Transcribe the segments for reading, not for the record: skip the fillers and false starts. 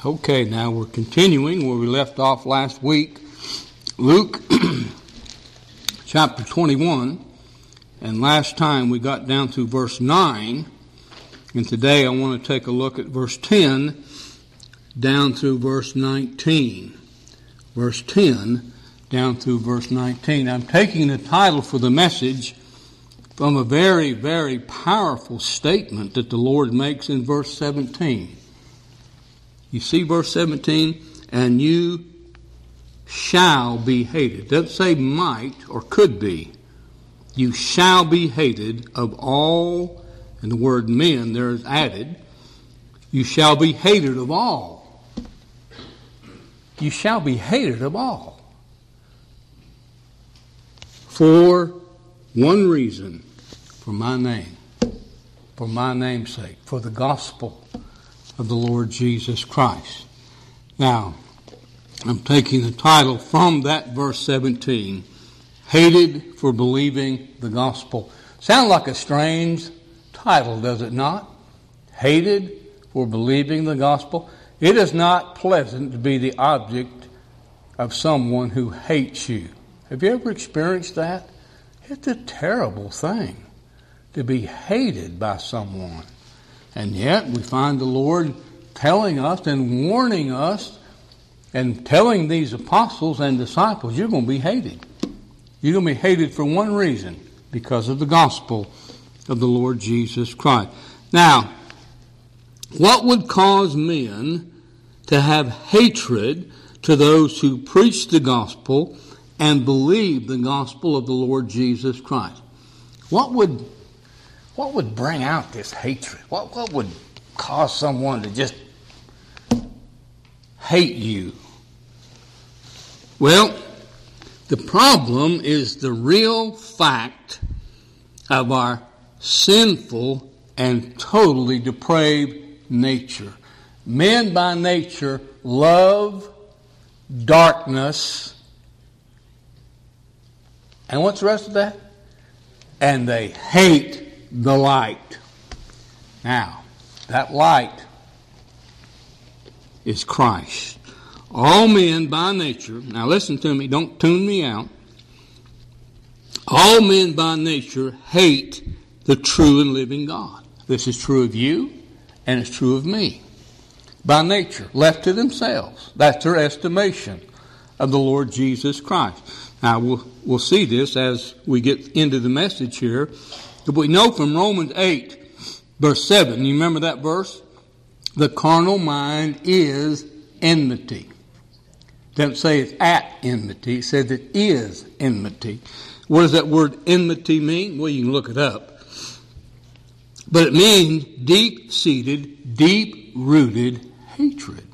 Okay, now we're continuing where we left off last week. Luke chapter 21. And last time we got down to verse 9. And today I want to take a look at verse 10 down through verse 19. Verse 10 down through verse 19. I'm taking the title for the message from a very, very powerful statement that the Lord makes in verse 17. You see verse 17? And you shall be hated. It doesn't say might or could be. You shall be hated of all, and the word men there is added. You shall be hated of all. You shall be hated of all. For one reason, for my name, for my name's sake, for the gospel of the Lord Jesus Christ. Now, I'm taking the title from that verse 17, Hated for Believing the Gospel. Sound like a strange title, does it not? Hated for believing the gospel. It is not pleasant to be the object of someone who hates you. Have you ever experienced that? It's a terrible thing to be hated by someone. And yet we find the Lord telling us and warning us and telling these apostles and disciples, you're going to be hated. You're going to be hated for one reason, because of the gospel of the Lord Jesus Christ. Now, what would cause men to have hatred to those who preach the gospel and believe the gospel of the Lord Jesus Christ? What would bring out this hatred? What would cause someone to just hate you? Well, the problem is the real fact of our sinful and totally depraved nature. Men by nature love darkness. And what's the rest of that? And they hate the light. Now, that light is Christ. All men by nature, now listen to me, don't tune me out. All men by nature hate the true and living God. This is true of you, and it's true of me. By nature, left to themselves. That's their estimation of the Lord Jesus Christ. Now, we'll see this as we get into the message here. But we know from Romans 8, verse 7, you remember that verse? The carnal mind is enmity. It doesn't say it's at enmity. It says it is enmity. What does that word enmity mean? Well, you can look it up. But it means deep-seated, deep-rooted hatred.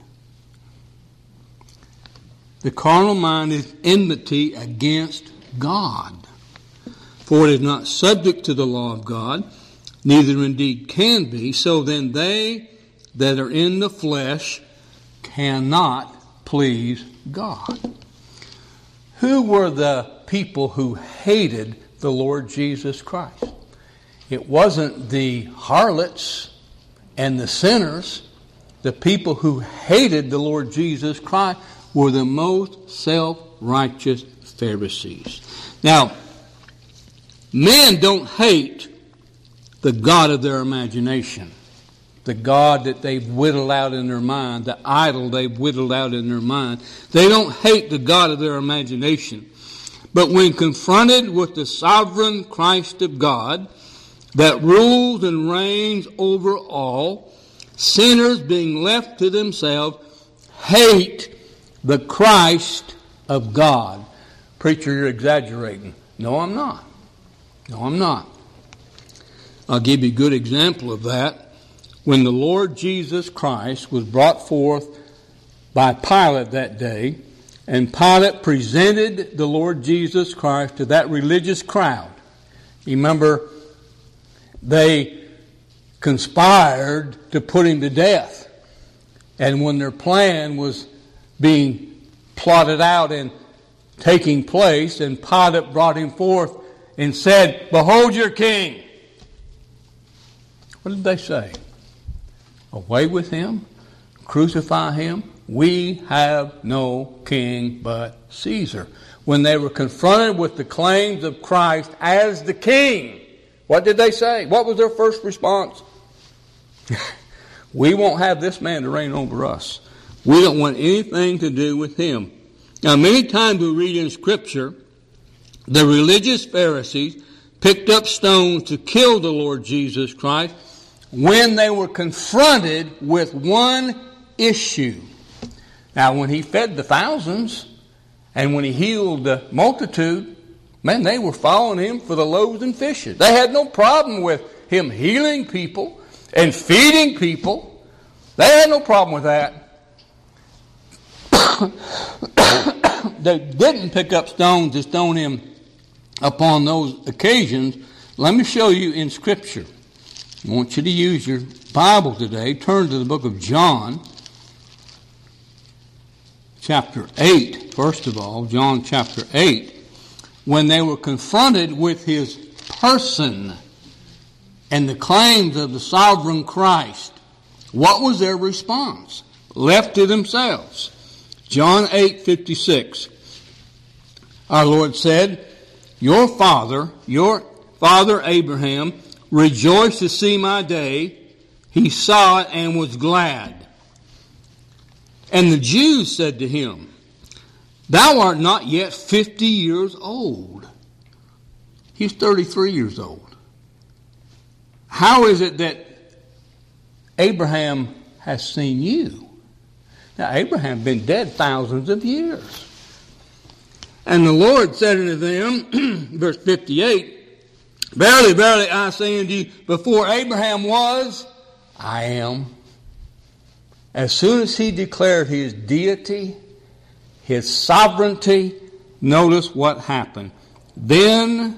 The carnal mind is enmity against God. For it is not subject to the law of God, neither indeed can be. So then they that are in the flesh cannot please God. Who were the people who hated the Lord Jesus Christ? It wasn't the harlots and the sinners. The people who hated the Lord Jesus Christ were the most self-righteous Pharisees. Now, men don't hate the God of their imagination, the God that they've whittled out in their mind, the idol they've whittled out in their mind. They don't hate the God of their imagination. But when confronted with the sovereign Christ of God that rules and reigns over all, sinners being left to themselves hate the Christ of God. Preacher, you're exaggerating. No, I'm not. No, I'm not. I'll give you a good example of that. When the Lord Jesus Christ was brought forth by Pilate that day, and Pilate presented the Lord Jesus Christ to that religious crowd. You remember, they conspired to put him to death. And when their plan was being plotted out and taking place, and Pilate brought him forth and said, "Behold your king." What did they say? Away with him? Crucify him. We have no king but Caesar. When they were confronted with the claims of Christ as the king, what did they say? What was their first response? We won't have this man to reign over us. We don't want anything to do with him. Now, many times we read in Scripture, the religious Pharisees picked up stones to kill the Lord Jesus Christ when they were confronted with one issue. Now, when he fed the thousands and when he healed the multitude, man, they were following him for the loaves and fishes. They had no problem with him healing people and feeding people. They had no problem with that. They didn't pick up stones to stone him upon those occasions. Let me show you in Scripture. I want you to use your Bible today. Turn to the book of John, chapter 8. First of all, John chapter 8. When they were confronted with his person and the claims of the sovereign Christ, what was their response? Left to themselves. John 8:56. Our Lord said, Your father Abraham rejoiced to see my day. He saw it and was glad. And the Jews said to him, Thou art not yet 50 years old. He's 33 years old. How is it that Abraham has seen you? Now, Abraham had been dead thousands of years. And the Lord said unto them, verse 58, Verily, verily, I say unto you, before Abraham was, I am. As soon as he declared his deity, his sovereignty, notice what happened. Then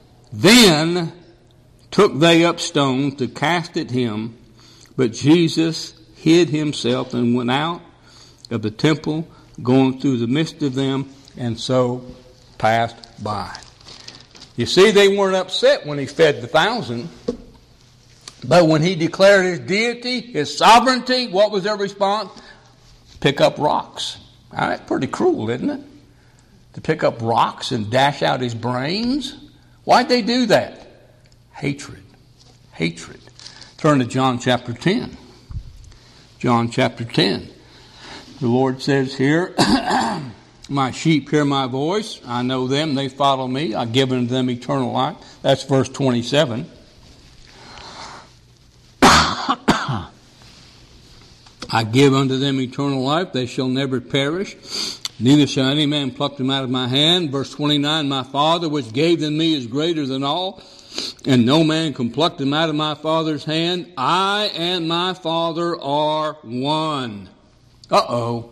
took they up stones to cast at him, but Jesus hid himself and went out of the temple, going through the midst of them, and so passed by. You see, they weren't upset when he fed the 1,000, but when he declared his deity, his sovereignty, what was their response? Pick up rocks. Now, that's pretty cruel, isn't it? To pick up rocks and dash out his brains. Why'd they do that? Hatred. Hatred. Turn to John chapter 10. John chapter 10. The Lord says here, My sheep hear my voice. I know them. They follow me. I've given them eternal life. That's verse 27. I give unto them eternal life. They shall never perish. Neither shall any man pluck them out of my hand. Verse 29, My Father which gave them me is greater than all, and no man can pluck them out of my Father's hand. I and my Father are one. Uh-oh.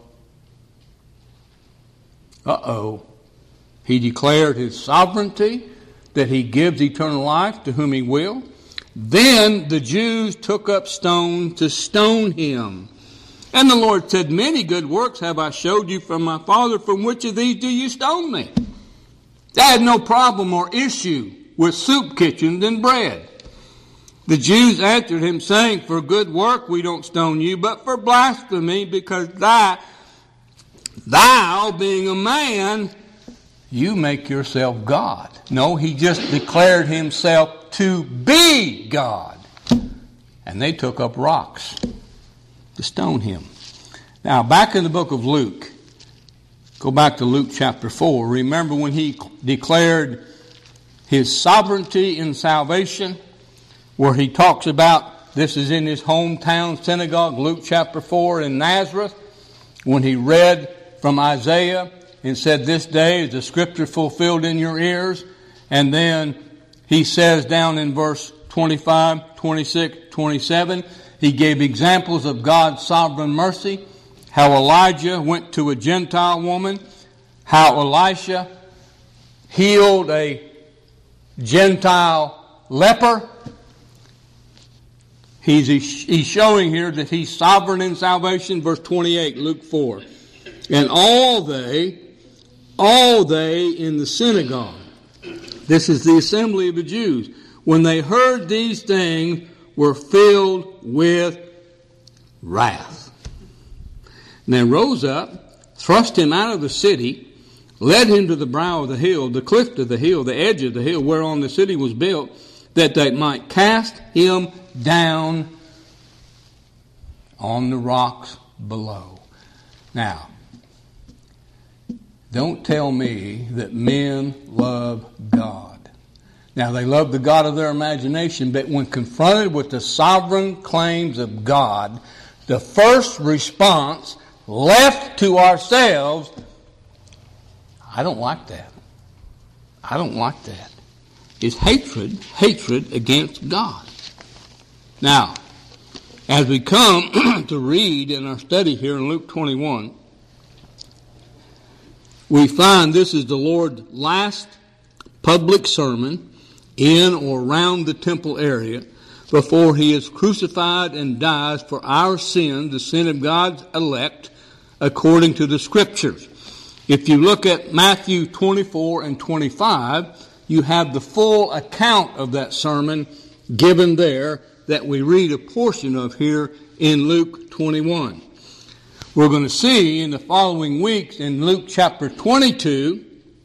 He declared his sovereignty, that he gives eternal life to whom he will. Then the Jews took up stones to stone him. And the Lord said, Many good works have I showed you from my Father. From which of these do you stone me? I had no problem or issue with soup kitchens and bread. The Jews answered him, saying, For good work we don't stone you, but for blasphemy, because thou being a man, you make yourself God. No, he just declared himself to be God. And they took up rocks to stone him. Now, back in the book of Luke, go back to Luke chapter 4. Remember when he declared his sovereignty in salvation, where he talks about, this is in his hometown synagogue, Luke chapter 4 in Nazareth, when he read from Isaiah and said, This day is the scripture fulfilled in your ears. And then he says down in verse 25, 26, 27, he gave examples of God's sovereign mercy, how Elijah went to a Gentile woman, how Elisha healed a Gentile leper. He's showing here that he's sovereign in salvation. Verse 28, Luke 4. And all they in the synagogue, this is the assembly of the Jews, when they heard these things, were filled with wrath. And they rose up, thrust him out of the city, led him to the brow of the hill, the cliff of the hill, the edge of the hill whereon the city was built, that they might cast him down on the rocks below. Now, don't tell me that men love God. Now, they love the God of their imagination, but when confronted with the sovereign claims of God, the first response left to ourselves, I don't like that. I don't like that. Is hatred against God. Now, as we come to read in our study here in Luke 21, we find this is the Lord's last public sermon in or around the temple area before he is crucified and dies for our sin, the sin of God's elect, according to the Scriptures. If you look at Matthew 24 and 25, you have the full account of that sermon given there that we read a portion of here in Luke 21. We're going to see in the following weeks in Luke chapter 22,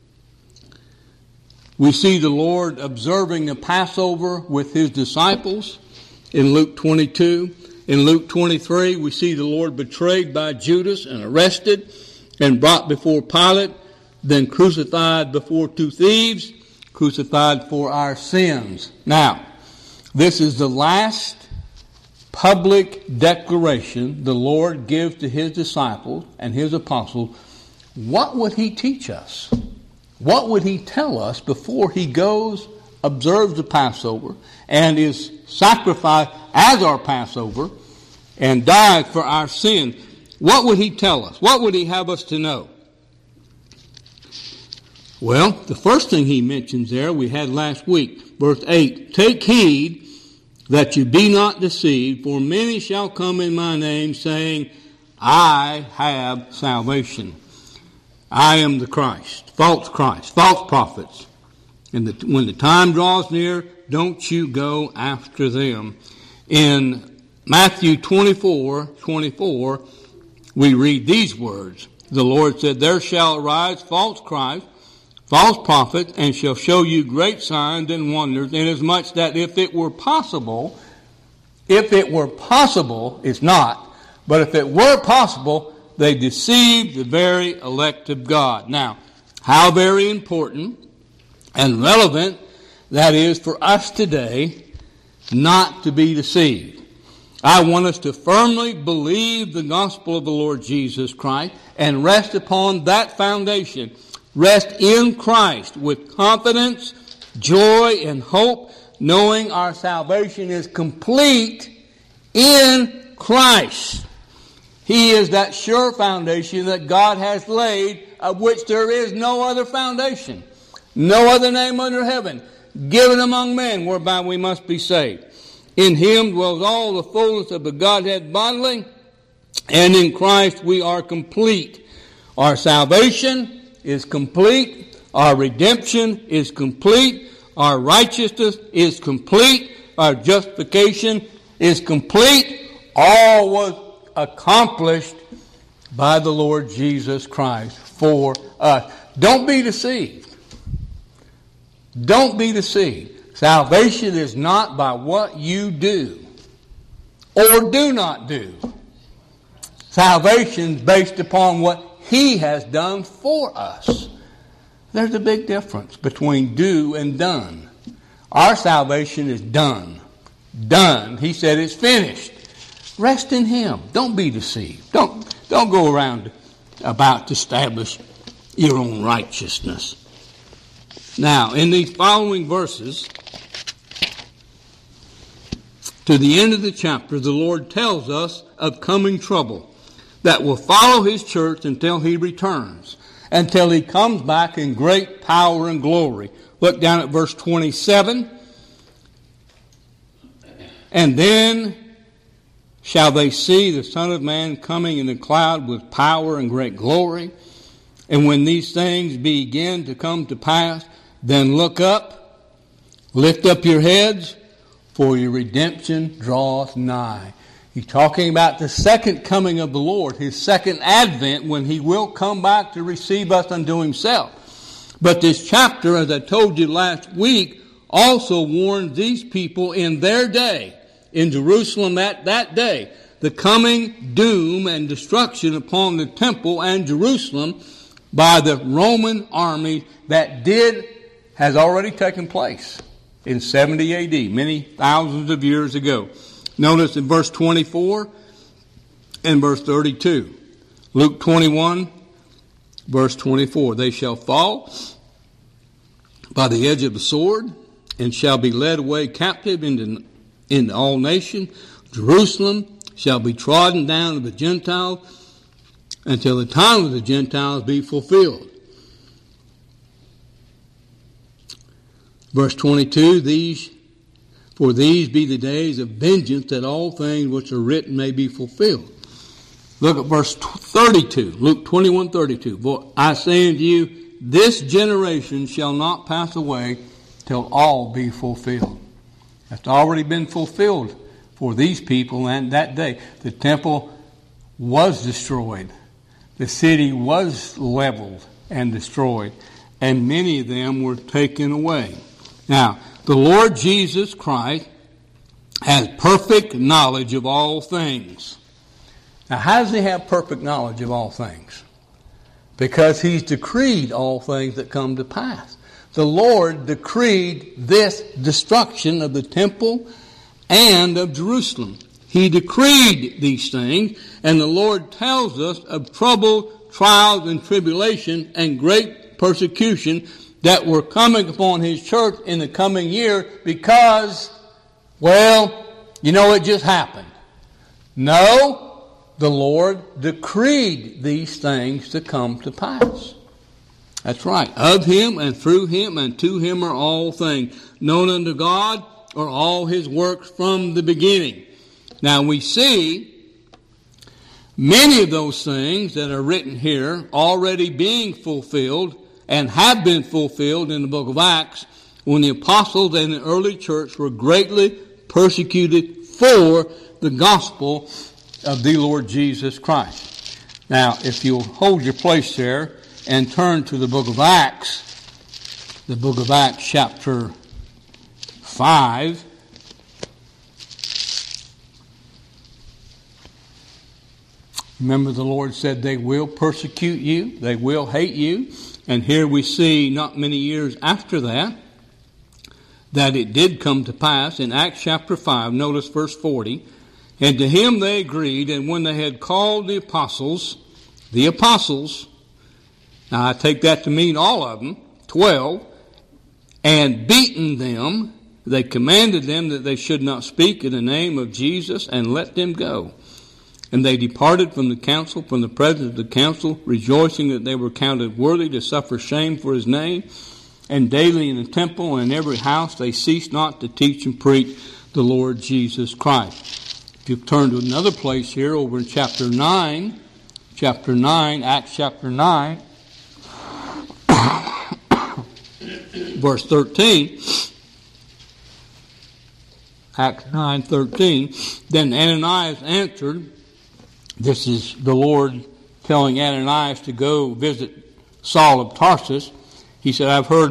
we see the Lord observing the Passover with his disciples in Luke 22. In Luke 23, we see the Lord betrayed by Judas and arrested and brought before Pilate, then crucified before two thieves, crucified for our sins. Now, this is the last public declaration the Lord gives to his disciples and his apostles. What would he teach us? What would he tell us before he goes, observes the Passover, and is sacrificed as our Passover and died for our sin? What would he tell us? What would he have us to know? Well, the first thing he mentions there we had last week, verse 8, take heed that you be not deceived, for many shall come in my name, saying, I have salvation. I am the Christ, false prophets. And when the time draws near, don't you go after them. In Matthew 24, we read these words. The Lord said, there shall arise false Christ, false prophets, and shall show you great signs and wonders, inasmuch that if it were possible, it's not, but if it were possible, they deceive the very elect of God. Now, how very important and relevant that is for us today not to be deceived. I want us to firmly believe the gospel of the Lord Jesus Christ and rest upon that foundation. Rest in Christ with confidence, joy, and hope, knowing our salvation is complete in Christ. He is that sure foundation that God has laid, of which there is no other foundation, no other name under heaven, given among men whereby we must be saved. In him dwells all the fullness of the Godhead bodily, and in Christ we are complete. Our salvation is complete. Our redemption is complete. Our righteousness is complete. Our justification is complete. All was accomplished by the Lord Jesus Christ for us. Don't be deceived. Don't be deceived. Salvation is not by what you do or do not do. Salvation is based upon what he has done for us. There's a big difference between do and done. Our salvation is done. Done. He said it's finished. Rest in him. Don't be deceived. Don't go around about to establish your own righteousness. Now, in these following verses, to the end of the chapter, the Lord tells us of coming trouble that will follow his church until he returns, until he comes back in great power and glory. Look down at verse 27. And then shall they see the Son of Man coming in a cloud with power and great glory. And when these things begin to come to pass, then look up, lift up your heads, for your redemption draweth nigh. He's talking about the second coming of the Lord, his second advent, when he will come back to receive us unto himself. But this chapter, as I told you last week, also warned these people in their day, in Jerusalem at that day, the coming doom and destruction upon the temple and Jerusalem by the Roman army that has already taken place in 70 AD, many thousands of years ago. Notice in verse 24 and verse 32. Luke 21, verse 24. They shall fall by the edge of the sword and shall be led away captive into all nations. Jerusalem shall be trodden down of the Gentiles until the time of the Gentiles be fulfilled. Verse 22, for these be the days of vengeance, that all things which are written may be fulfilled. Look at verse 32, Luke 21:32. For I say unto you, this generation shall not pass away till all be fulfilled. That's already been fulfilled for these people and that day. The temple was destroyed. The city was leveled and destroyed. And many of them were taken away. Now, the Lord Jesus Christ has perfect knowledge of all things. Now, how does he have perfect knowledge of all things? Because he's decreed all things that come to pass. The Lord decreed this destruction of the temple and of Jerusalem. He decreed these things, and the Lord tells us of trouble, trials, and tribulation, and great persecution that were coming upon his church in the coming year because, it just happened. No, the Lord decreed these things to come to pass. That's right. Of him and through him and to him are all things. Known unto God are all his works from the beginning. Now we see many of those things that are written here already being fulfilled and have been fulfilled in the book of Acts when the apostles and the early church were greatly persecuted for the gospel of the Lord Jesus Christ. Now, if you'll hold your place there and turn to the book of Acts chapter 5. Remember, the Lord said they will persecute you, they will hate you. And here we see not many years after that it did come to pass. In Acts chapter 5, notice verse 40. And to him they agreed, and when they had called the apostles, now I take that to mean all of them, 12, and beaten them, they commanded them that they should not speak in the name of Jesus, and let them go. And they departed from the presence of the council, rejoicing that they were counted worthy to suffer shame for his name. And daily in the temple and in every house they ceased not to teach and preach the Lord Jesus Christ. If you turn to another place here over in chapter 9, Acts chapter 9, verse 13, Acts 9:13, then Ananias answered, this is the Lord telling Ananias to go visit Saul of Tarsus. He said, I've heard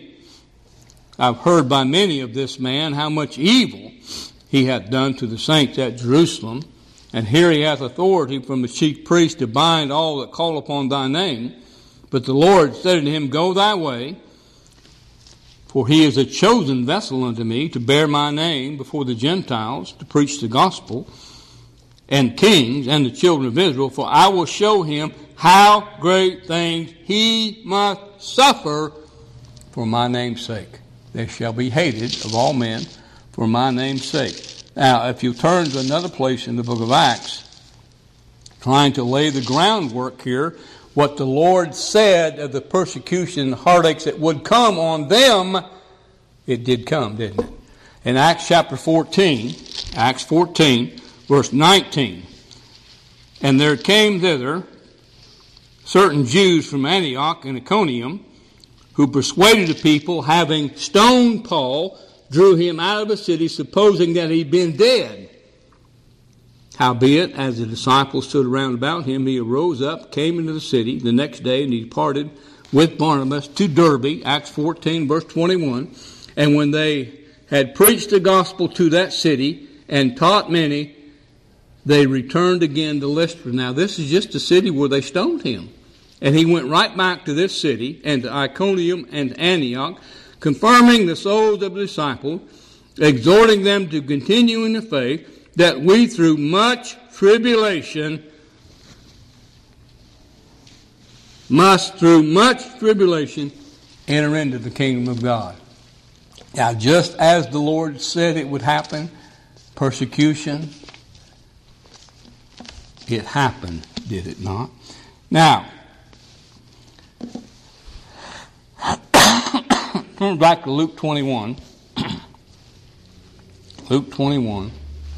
by many of this man how much evil he hath done to the saints at Jerusalem. And here he hath authority from the chief priest to bind all that call upon thy name. But the Lord said unto him, go thy way, for he is a chosen vessel unto me to bear my name before the Gentiles, to preach the gospel, and kings and the children of Israel, for I will show him how great things he must suffer for my name's sake. They shall be hated of all men for my name's sake. Now, if you turn to another place in the book of Acts, trying to lay the groundwork here, what the Lord said of the persecution and heartaches that would come on them, it did come, didn't it? In Acts chapter 14, verse 19, and there came thither certain Jews from Antioch and Iconium, who persuaded the people, having stoned Paul, drew him out of the city, supposing that he'd been dead. Howbeit, as the disciples stood around about him, he arose up, came into the city the next day, and he departed with Barnabas to Derbe, Acts 14, verse 21. And when they had preached the gospel to that city and taught many, they returned again to Lystra. Now, this is just the city where they stoned him. And he went right back to this city and to Iconium and Antioch, confirming the souls of the disciples, exhorting them to continue in the faith, that we through much tribulation must enter into the kingdom of God. Now, just as the Lord said it would happen, persecution, it happened, did it not? Now, turn back to Luke 21. Luke 21.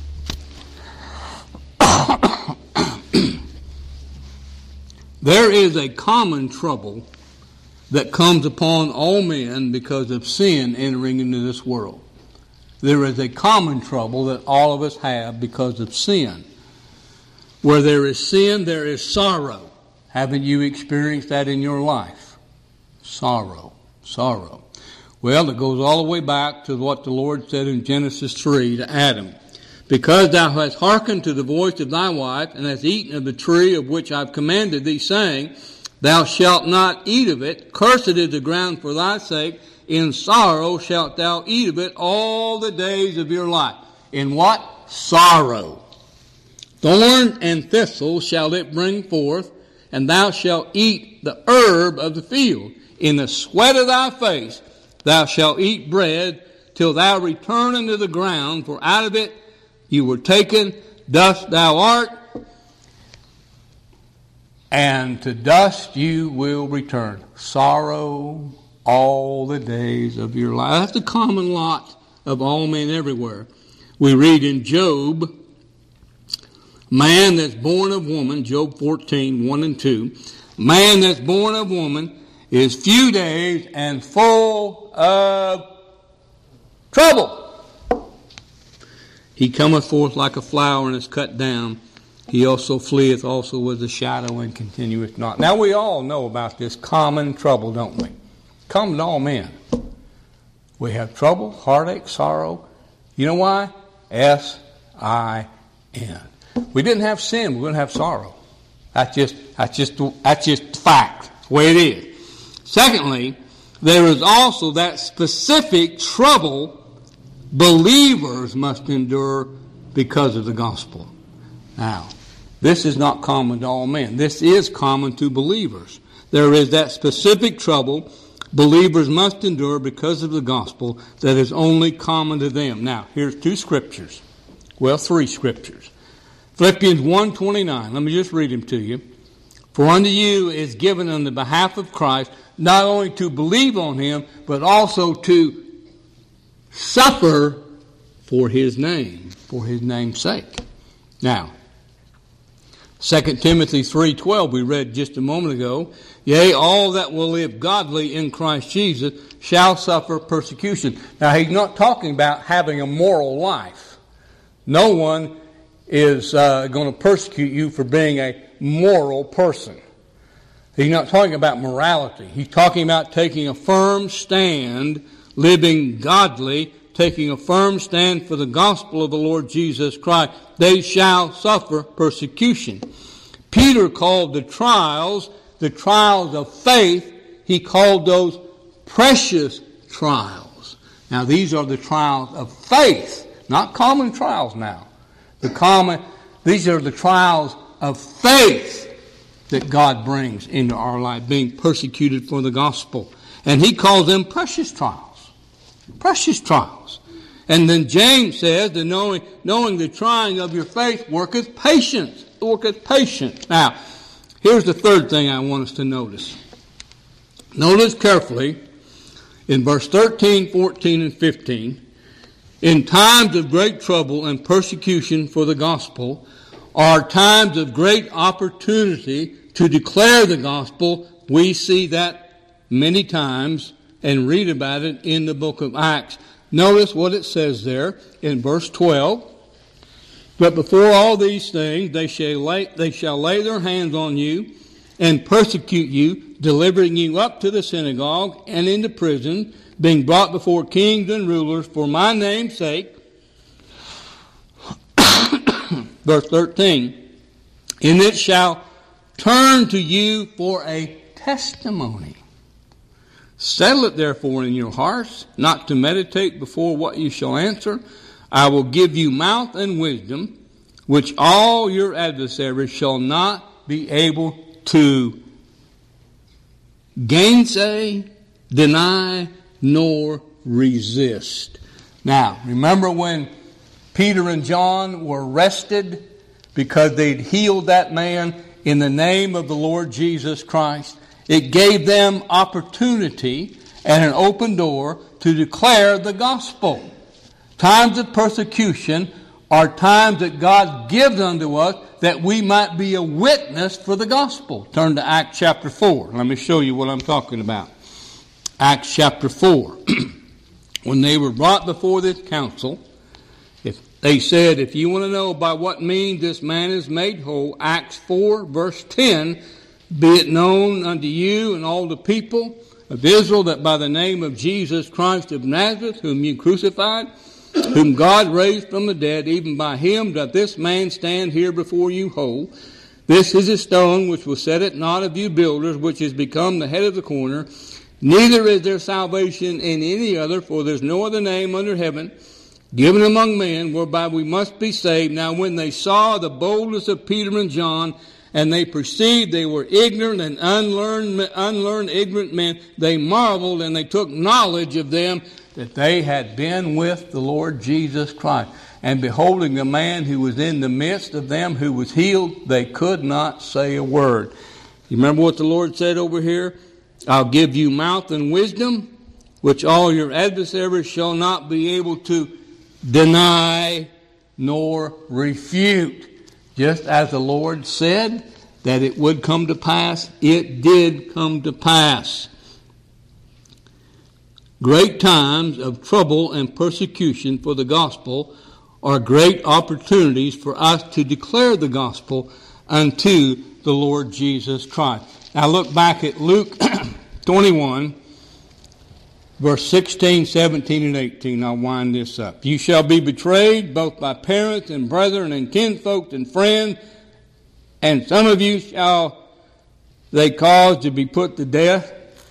There is a common trouble that comes upon all men because of sin entering into this world. There is a common trouble that all of us have because of sin. Where there is sin, there is sorrow. Haven't you experienced that in your life? Sorrow. Well, it goes all the way back to what the Lord said in Genesis 3 to Adam. Because thou hast hearkened to the voice of thy wife, and hast eaten of the tree of which I have commanded thee, saying, thou shalt not eat of it, cursed is the ground for thy sake, in sorrow shalt thou eat of it all the days of your life. In what? Sorrow. Thorn and thistle shall it bring forth, and thou shalt eat the herb of the field. In the sweat of thy face thou shalt eat bread, till thou return unto the ground, for out of it you were taken, dust thou art, and to dust you will return. Sorrow all the days of your life. That's the common lot of all men everywhere. We read in Job, man that's born of woman, Job 14, 1 and 2, man that's born of woman is few days and full of trouble. He cometh forth like a flower and is cut down. He also fleeth also with a shadow and continueth not. Now we all know about this common trouble, don't we? Common to all men. We have trouble, heartache, sorrow. You know why? S-I-N. We didn't have sin, we wouldn't have sorrow. That's just fact. That's the way it is. Secondly, there is also that specific trouble believers must endure because of the gospel. Now, this is not common to all men. This is common to believers. There is that specific trouble believers must endure because of the gospel that is only common to them. Now, here's two scriptures. Well, three scriptures. Philippians 1:29. Let me just read them to you. For unto you is given on the behalf of Christ not only to believe on him, but also to suffer for his name's sake. Now, 2 Timothy 3:12 we read just a moment ago, yea, all that will live godly in Christ Jesus shall suffer persecution. Now, he's not talking about having a moral life. No one is going to persecute you for being a moral person. He's not talking about morality. He's talking about taking a firm stand, living godly, taking a firm stand for the gospel of the Lord Jesus Christ. They shall suffer persecution. Peter called the trials of faith. He called those precious trials. Now, these are the trials of faith, not common trials now. These are the trials of faith that God brings into our life, being persecuted for the gospel. And he calls them precious trials. Precious trials. And then James says that knowing the trying of your faith worketh patience. Worketh patience. Now, here's the third thing I want us to notice. Notice carefully in verse 13, 14, and 15. In times of great trouble and persecution for the gospel are times of great opportunity to declare the gospel. We see that many times and read about it in the book of Acts. Notice what it says there in verse 12. But before all these things they shall lay their hands on you and persecute you, delivering you up to the synagogue and into prison, being brought before kings and rulers for my name's sake. Verse 13, and it shall turn to you for a testimony. Settle it therefore in your hearts, not to meditate before what you shall answer. I will give you mouth and wisdom, which all your adversaries shall not be able to gainsay, deny, nor resist. Now, remember when Peter and John were arrested because they'd healed that man in the name of the Lord Jesus Christ? It gave them opportunity and an open door to declare the gospel. Times of persecution are times that God gives unto us that we might be a witness for the gospel. Turn to Acts chapter 4. Let me show you what I'm talking about. Acts chapter 4. When they were brought before this council, they said, if you want to know by what means this man is made whole, Acts 4 verse 10, be it known unto you and all the people of Israel that by the name of Jesus Christ of Nazareth, whom you crucified, whom God raised from the dead, even by him doth this man stand here before you whole. This is a stone which was set at naught of you builders, which is become the head of the corner. Neither is there salvation in any other, for there's no other name under heaven given among men whereby we must be saved. Now when they saw the boldness of Peter and John, and they perceived they were ignorant and unlearned ignorant men, they marveled, and they took knowledge of them that they had been with the Lord Jesus Christ. And beholding the man who was in the midst of them who was healed, they could not say a word. You remember what the Lord said over here? I'll give you mouth and wisdom, which all your adversaries shall not be able to deny nor refute. Just as the Lord said that it would come to pass, it did come to pass. Great times of trouble and persecution for the gospel are great opportunities for us to declare the gospel unto the Lord Jesus Christ. Now look back at Luke 21, verse 16, 17, and 18. I'll wind this up. You shall be betrayed both by parents and brethren and kinfolks and friends, and some of you shall they cause to be put to death.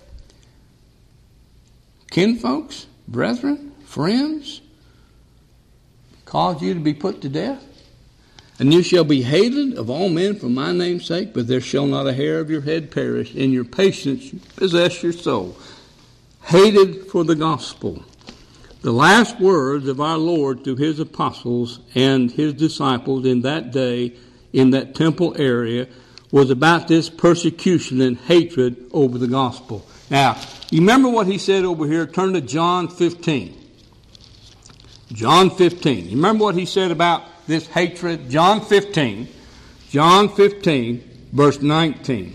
Kinfolks, brethren, friends, cause you to be put to death. And you shall be hated of all men for my name's sake, but there shall not a hair of your head perish. In your patience possess your soul. Hated for the gospel. The last words of our Lord to his apostles and his disciples in that day, in that temple area, was about this persecution and hatred over the gospel. Now, you remember what he said over here? Turn to John 15. John 15. You remember what he said about this hatred? John 15. John 15, verse 19.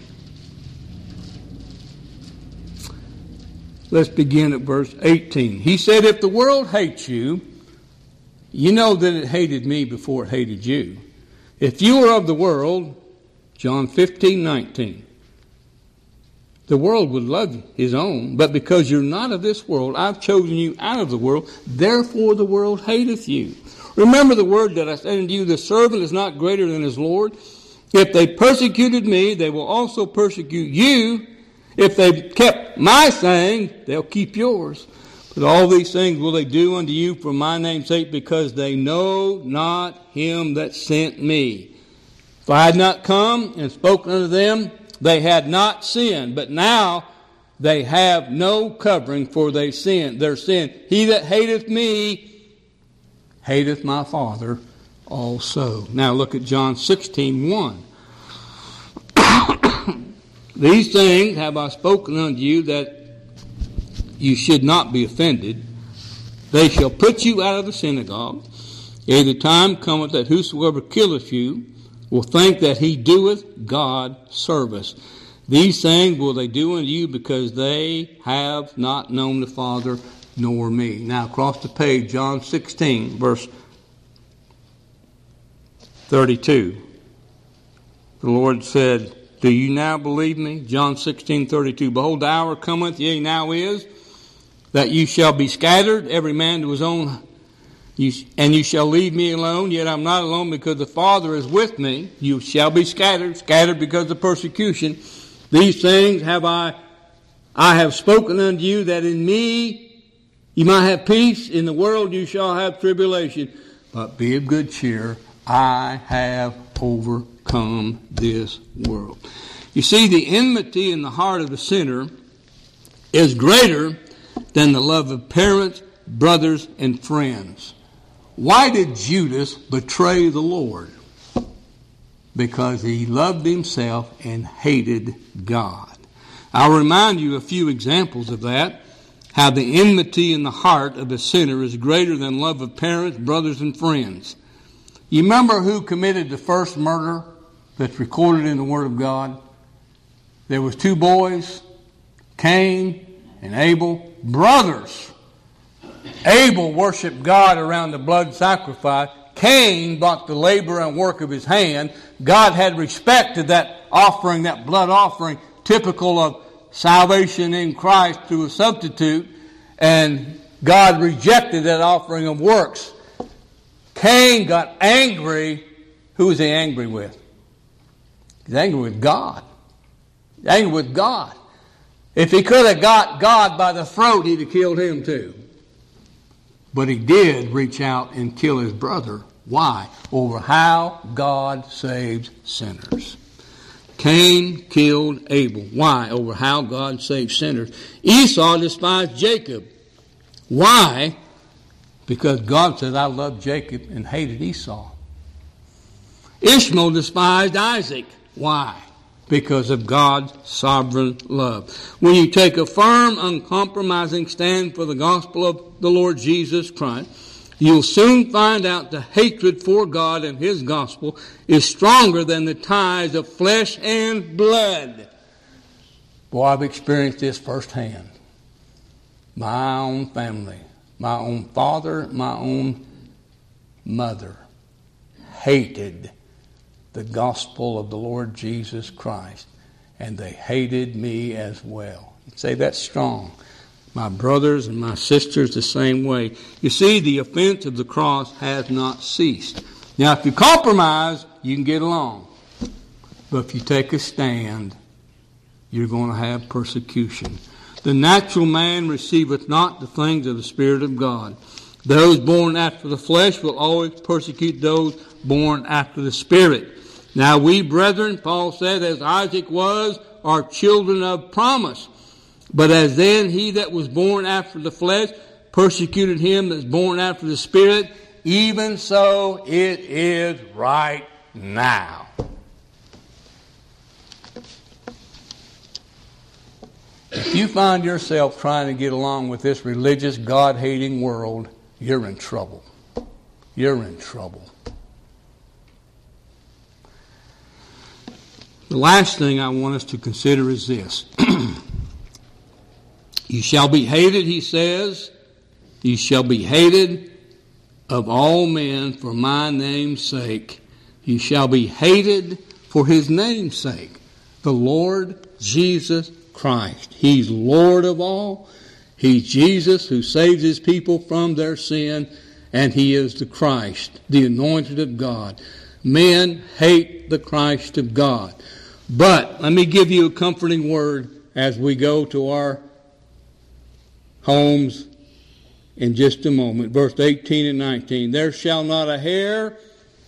Let's begin at verse 18. He said, if the world hates you, you know that it hated me before it hated you. If you were of the world, John 15, 19. The world would love his own, but because you're not of this world, I've chosen you out of the world, therefore the world hateth you. Remember the word that I said unto you, the servant is not greater than his Lord. If they persecuted me, they will also persecute you. If they kept my saying, they'll keep yours. But all these things will they do unto you for my name's sake, because they know not him that sent me. If I had not come and spoken unto them, they had not sinned, but now they have no covering for their sin. He that hateth me, hateth my Father also. Now look at John 16:1. These things have I spoken unto you, that you should not be offended. They shall put you out of the synagogue. Ere the time cometh that whosoever killeth you will think that he doeth God service. These things will they do unto you, because they have not known the Father nor me. Now across the page, John 16, verse 32. The Lord said, do you now believe me? John 16:32. Behold, the hour cometh, yea, now is, that you shall be scattered, every man to his own, and you shall leave me alone, yet I'm not alone because the Father is with me. You shall be scattered because of persecution. These things I have spoken unto you, that in me you might have peace. In the world you shall have tribulation. But be of good cheer. I have overcome this world. You see, the enmity in the heart of the sinner is greater than the love of parents, brothers, and friends. Why did Judas betray the Lord? Because he loved himself and hated God. I'll remind you a few examples of that. How the enmity in the heart of a sinner is greater than love of parents, brothers, and friends. You remember who committed the first murder that's recorded in the Word of God? There was two boys, Cain and Abel, brothers. Abel worshiped God around the blood sacrifice. Cain brought the labor and work of his hand. God had respected that offering, that blood offering, typical of salvation in Christ through a substitute, and God rejected that offering of works. Cain got angry. Who was he angry with? He's angry with God. He's angry with God. If he could have got God by the throat, he'd have killed him too. But he did reach out and kill his brother. Why? Over how God saves sinners. Cain killed Abel. Why? Over how God saves sinners. Esau despised Jacob. Why? Because God said, I loved Jacob and hated Esau. Ishmael despised Isaac. Why? Because of God's sovereign love. When you take a firm, uncompromising stand for the gospel of the Lord Jesus Christ, you'll soon find out the hatred for God and His gospel is stronger than the ties of flesh and blood. Boy, I've experienced this firsthand. My own family, my own father, my own mother hated the gospel of the Lord Jesus Christ, and they hated me as well. You'd say that's strong. My brothers and my sisters the same way. You see, the offense of the cross has not ceased. Now, if you compromise, you can get along. But if you take a stand, you're going to have persecution. The natural man receiveth not the things of the Spirit of God. Those born after the flesh will always persecute those born after the Spirit. Now we, brethren, Paul said, as Isaac was, are children of promise. But as then he that was born after the flesh persecuted him that's born after the Spirit, even so it is right now. If you find yourself trying to get along with this religious, God-hating world, you're in trouble. You're in trouble. The last thing I want us to consider is this. You shall be hated, he says. You shall be hated of all men for my name's sake. You shall be hated for his name's sake. The Lord Jesus Christ. He's Lord of all. He's Jesus who saves his people from their sin. And he is the Christ, the anointed of God. Men hate the Christ of God. But let me give you a comforting word as we go to our homes in just a moment. Verse 18 and 19. There shall not a hair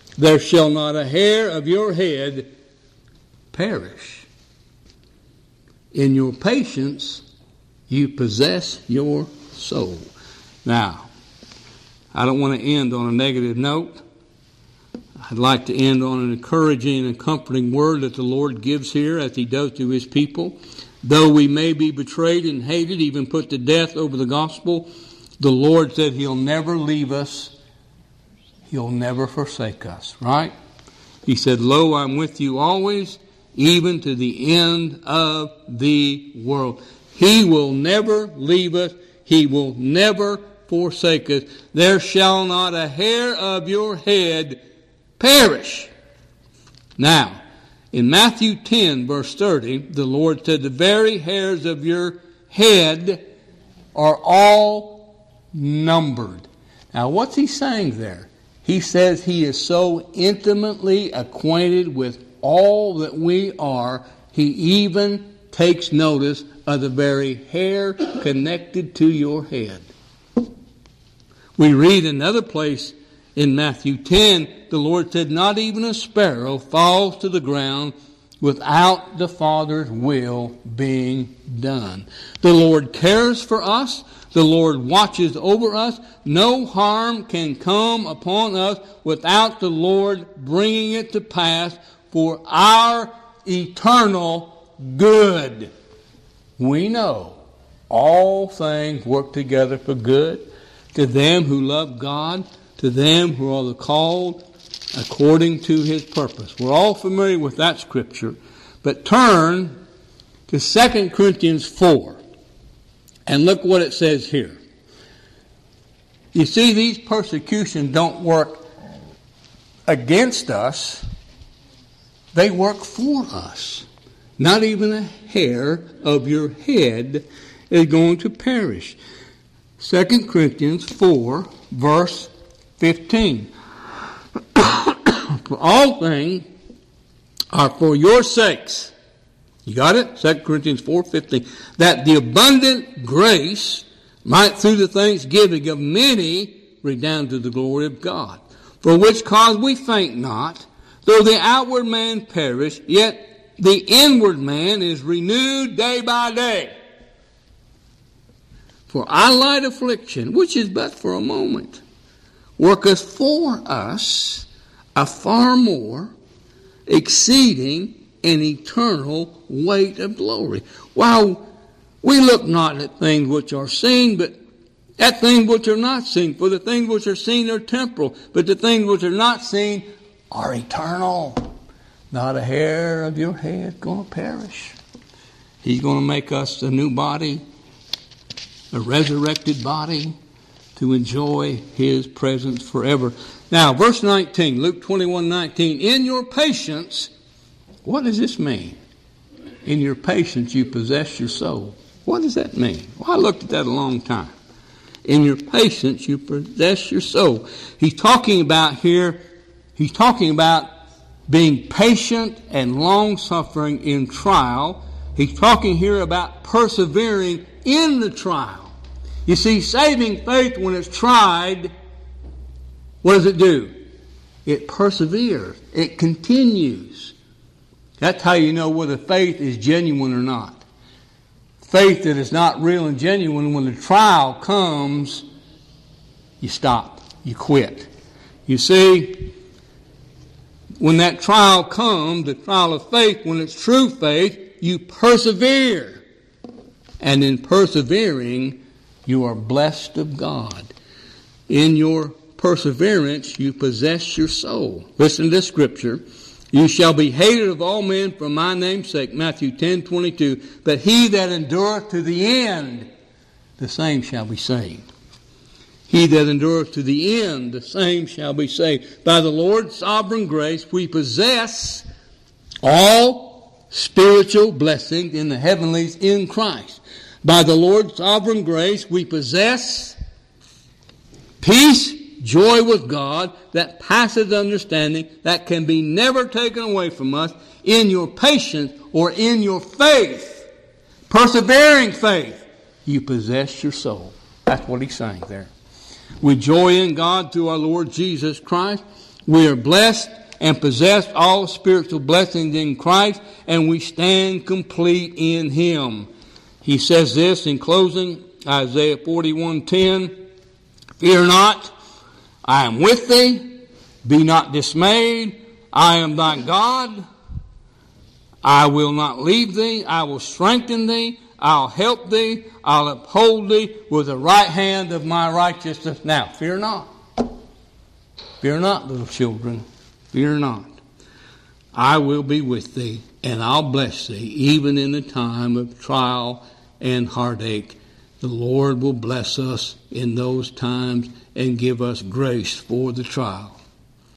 of your head perish. In your patience you possess your soul. Now, I don't want to end on a negative note. I'd like to end on an encouraging and comforting word that the Lord gives here as he does to his people. Though we may be betrayed and hated, even put to death over the gospel, the Lord said he'll never leave us. He'll never forsake us, right? He said, lo, I'm with you always, even to the end of the world. He will never leave us. He will never forsake us. There shall not a hair of your head perish. Now, in Matthew 10, verse 30, the Lord said, the very hairs of your head are all numbered. Now, what's he saying there? He says he is so intimately acquainted with all that we are, he even takes notice of the very hair connected to your head. We read another place in Matthew 10, the Lord said, not even a sparrow falls to the ground without the Father's will being done. The Lord cares for us. The Lord watches over us. No harm can come upon us without the Lord bringing it to pass for our eternal good. We know all things work together for good to them who love God, to them who are the called according to His purpose. We're all familiar with that scripture, but turn to 2 Corinthians 4 and look what it says here. You see, these persecutions don't work against us, they work for us. Not even a hair of your head is going to perish. 2 Corinthians 4, verse 15. For all things are for your sakes. You got it? 2 Corinthians 4:15. That the abundant grace might through the thanksgiving of many redound to the glory of God. For which cause we faint not, though the outward man perish, yet the inward man is renewed day by day. For our light affliction, which is but for a moment, worketh for us a far more exceeding an eternal weight of glory. While we look not at things which are seen, but at things which are not seen. For the things which are seen are temporal, but the things which are not seen are eternal. Not a hair of your head going to perish. He's going to make us a new body, a resurrected body, to enjoy His presence forever. Now, verse 19, Luke 21:19. In your patience, what does this mean? In your patience you possess your soul. What does that mean? Well, I looked at that a long time. In your patience you possess your soul. He's talking about being patient and long-suffering in trial. He's talking here about persevering in the trial. You see, saving faith, when it's tried, what does it do? It perseveres. It continues. That's how you know whether faith is genuine or not. Faith that is not real and genuine, when the trial comes, you stop. You quit. You see, when that trial comes, the trial of faith, when it's true faith, you persevere. And in persevering, you are blessed of God. In your perseverance, you possess your soul. Listen to this scripture. You shall be hated of all men for my name's sake. Matthew 10:22. But he that endureth to the end, the same shall be saved. He that endureth to the end, the same shall be saved. By the Lord's sovereign grace, we possess all spiritual blessings in the heavenlies in Christ. By the Lord's sovereign grace, we possess peace, joy with God that passes understanding, that can be never taken away from us in your patience or in your faith. Persevering faith, you possess your soul. That's what he's saying there. We joy in God through our Lord Jesus Christ. We are blessed and possess all spiritual blessings in Christ, and we stand complete in Him. He says this in closing, Isaiah 41:10, Fear not, I am with thee. Be not dismayed. I am thy God. I will not leave thee. I will strengthen thee. I'll help thee. I'll uphold thee with the right hand of my righteousness. Now, fear not. Fear not, little children. Fear not. I will be with thee, and I'll bless thee, even in the time of trial and heartache. The Lord will bless us in those times and give us grace for the trial.